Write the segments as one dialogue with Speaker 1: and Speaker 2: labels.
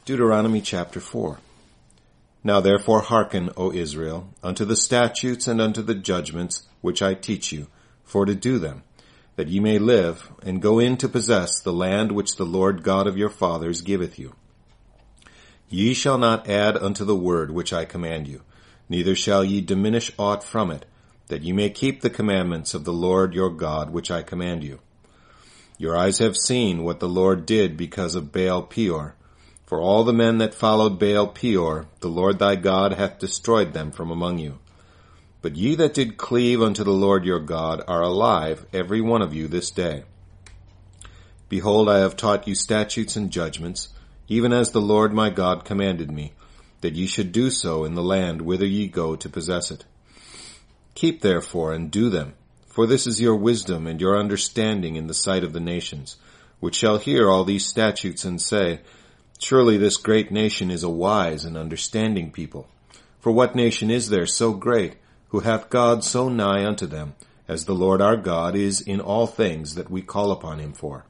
Speaker 1: Deuteronomy chapter 4. Now therefore hearken, O Israel, unto the statutes and unto the judgments which I teach you, for to do them, that ye may live, and go in to possess the land which the Lord God of your fathers giveth you. Ye shall not add unto the word which I command you, neither shall ye diminish aught from it, that ye may keep the commandments of the Lord your God which I command you. Your eyes have seen what the Lord did because of Baal Peor. For all the men that followed Baal Peor, the Lord thy God hath destroyed them from among you. But ye that did cleave unto the Lord your God are alive, every one of you this day. Behold, I have taught you statutes and judgments, even as the Lord my God commanded me, that ye should do so in the land whither ye go to possess it. Keep therefore and do them, for this is your wisdom and your understanding in the sight of the nations, which shall hear all these statutes and say, Surely this great nation is a wise and understanding people. For what nation is there so great, who hath God so nigh unto them, as the Lord our God is in all things that we call upon him for?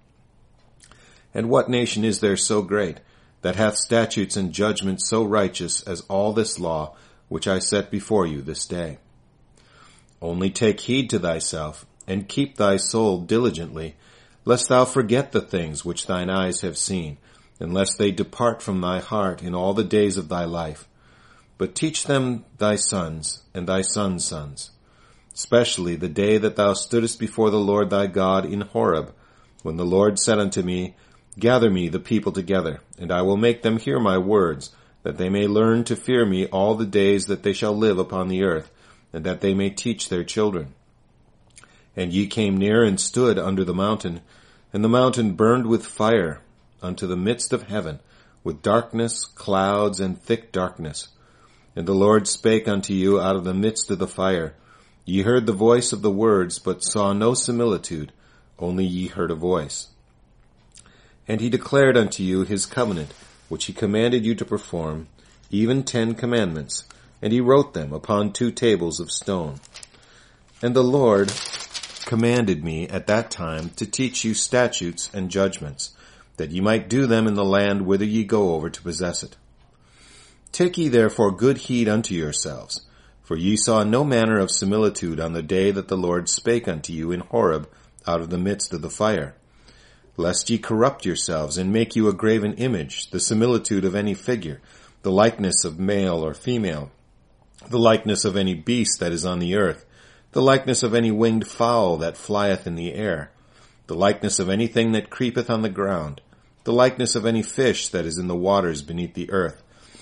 Speaker 1: And what nation is there so great, that hath statutes and judgments so righteous as all this law, which I set before you this day? Only take heed to thyself, and keep thy soul diligently, lest thou forget the things which thine eyes have seen, and lest they depart from thy heart in all the days of thy life. But teach them thy sons and thy sons' sons, especially the day that thou stoodest before the Lord thy God in Horeb, when the Lord said unto me, Gather me the people together, and I will make them hear my words, that they may learn to fear me all the days that they shall live upon the earth, and that they may teach their children. And ye came near and stood under the mountain, and the mountain burned with fire unto the midst of heaven, with darkness, clouds, and thick darkness. And the Lord spake unto you out of the midst of the fire. Ye heard the voice of the words, but saw no similitude, only ye heard a voice. And he declared unto you his covenant, which he commanded you to perform, even 10 commandments, and he wrote them upon 2 tables of stone. And the Lord commanded me at that time to teach you statutes and judgments, that ye might do them in the land whither ye go over to possess it. Take ye therefore good heed unto yourselves, for ye saw no manner of similitude on the day that the Lord spake unto you in Horeb out of the midst of the fire, lest ye corrupt yourselves and make you a graven image, the similitude of any figure, the likeness of male or female, the likeness of any beast that is on the earth, the likeness of any winged fowl that flieth in the air, the likeness of anything that creepeth on the ground, the likeness of any fish that is in the waters beneath the earth.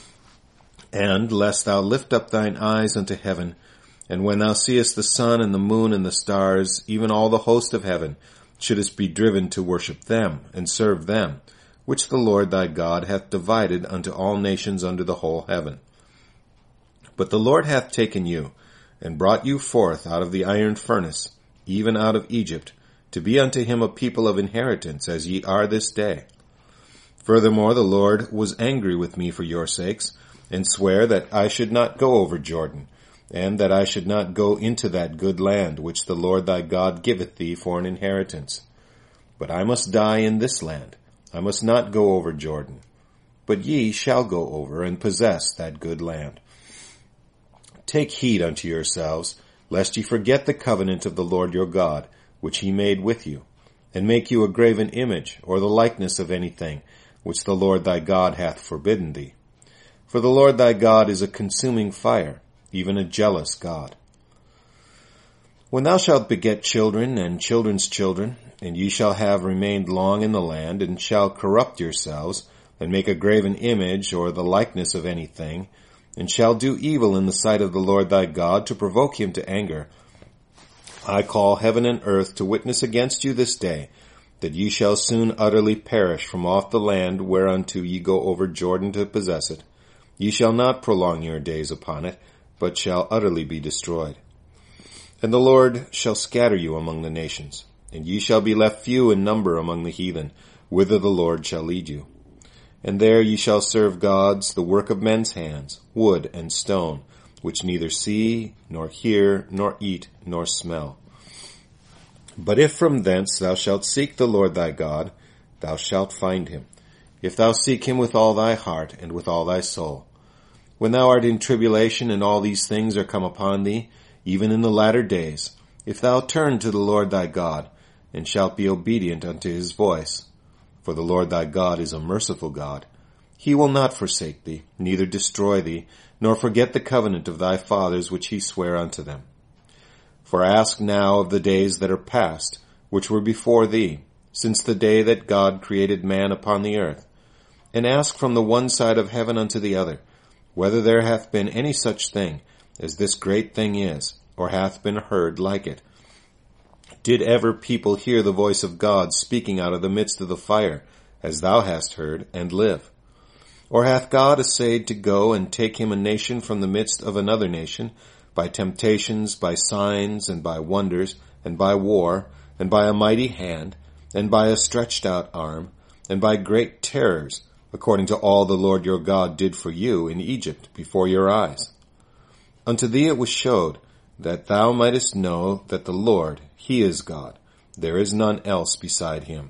Speaker 1: And lest thou lift up thine eyes unto heaven, and when thou seest the sun and the moon and the stars, even all the host of heaven, shouldest be driven to worship them and serve them, which the Lord thy God hath divided unto all nations under the whole heaven. But the Lord hath taken you, and brought you forth out of the iron furnace, even out of Egypt, to be unto him a people of inheritance, as ye are this day. Furthermore, the Lord was angry with me for your sakes, and sware that I should not go over Jordan, and that I should not go into that good land which the Lord thy God giveth thee for an inheritance. But I must die in this land. I must not go over Jordan. But ye shall go over and possess that good land. Take heed unto yourselves, lest ye forget the covenant of the Lord your God, which he made with you, and make you a graven image, or the likeness of anything, which the Lord thy God hath forbidden thee. For the Lord thy God is a consuming fire, even a jealous God. When thou shalt beget children and children's children, and ye shall have remained long in the land, and shall corrupt yourselves, and make a graven image, or the likeness of anything, and shall do evil in the sight of the Lord thy God, to provoke him to anger, I call heaven and earth to witness against you this day, that ye shall soon utterly perish from off the land whereunto ye go over Jordan to possess it. Ye shall not prolong your days upon it, but shall utterly be destroyed. And the Lord shall scatter you among the nations, and ye shall be left few in number among the heathen, whither the Lord shall lead you. And there ye shall serve gods, the work of men's hands, wood and stone, which neither see, nor hear, nor eat, nor smell. But if from thence thou shalt seek the Lord thy God, thou shalt find him, if thou seek him with all thy heart and with all thy soul. When thou art in tribulation and all these things are come upon thee, even in the latter days, if thou turn to the Lord thy God, and shalt be obedient unto his voice. For the Lord thy God is a merciful God. He will not forsake thee, neither destroy thee, nor forget the covenant of thy fathers which he sware unto them. For ask now of the days that are past, which were before thee, since the day that God created man upon the earth. And ask from the one side of heaven unto the other, whether there hath been any such thing as this great thing is, or hath been heard like it. Did ever people hear the voice of God speaking out of the midst of the fire, as thou hast heard, and live? Or hath God essayed to go and take him a nation from the midst of another nation, by temptations, by signs, and by wonders, and by war, and by a mighty hand, and by a stretched out arm, and by great terrors, according to all the Lord your God did for you in Egypt before your eyes? Unto thee it was showed, that thou mightest know that the Lord, he is God. There is none else beside him.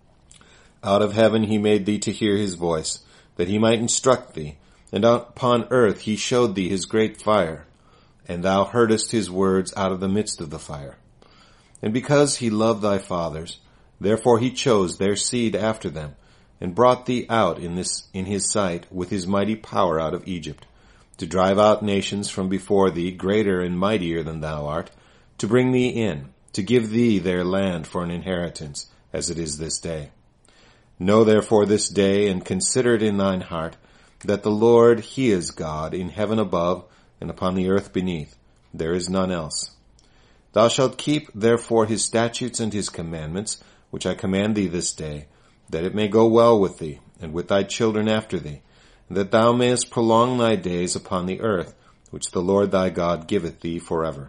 Speaker 1: Out of heaven he made thee to hear his voice, that he might instruct thee, and upon earth he showed thee his great fire, and thou heardest his words out of the midst of the fire. And because he loved thy fathers, therefore he chose their seed after them, and brought thee out in his sight with his mighty power out of Egypt, to drive out nations from before thee greater and mightier than thou art, to bring thee in, to give thee their land for an inheritance, as it is this day. Know therefore this day, and consider it in thine heart, that the Lord, he is God, in heaven above, and upon the earth beneath. There is none else. Thou shalt keep therefore his statutes and his commandments, which I command thee this day, that it may go well with thee, and with thy children after thee, and that thou mayest prolong thy days upon the earth, which the Lord thy God giveth thee forever.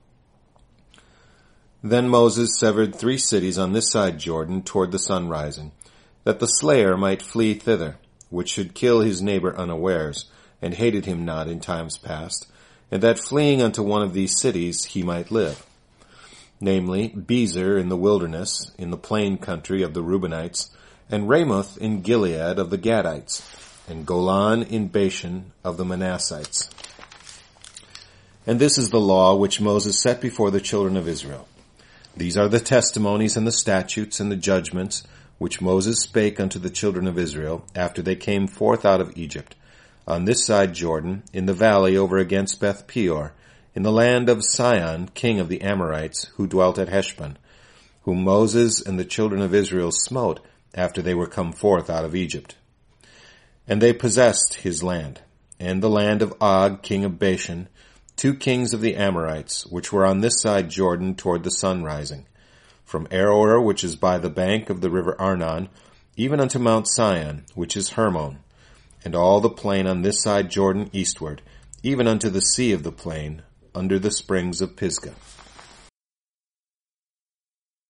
Speaker 1: Then Moses severed 3 cities on this side Jordan toward the sun rising, that the slayer might flee thither, which should kill his neighbor unawares, and hated him not in times past, and that fleeing unto one of these cities he might live. Namely, Bezer in the wilderness, in the plain country of the Reubenites, and Ramoth in Gilead of the Gadites, and Golan in Bashan of the Manassites. And this is the law which Moses set before the children of Israel. These are the testimonies and the statutes and the judgments which Moses spake unto the children of Israel after they came forth out of Egypt, on this side Jordan, in the valley over against Beth Peor, in the land of Sihon, king of the Amorites, who dwelt at Heshbon, whom Moses and the children of Israel smote after they were come forth out of Egypt. And they possessed his land, and the land of Og, king of Bashan, 2 kings of the Amorites, which were on this side Jordan toward the sun rising, from Aroer, which is by the bank of the river Arnon, even unto Mount Sion, which is Hermon, and all the plain on this side Jordan eastward, even unto the sea of the plain, under the springs of Pisgah.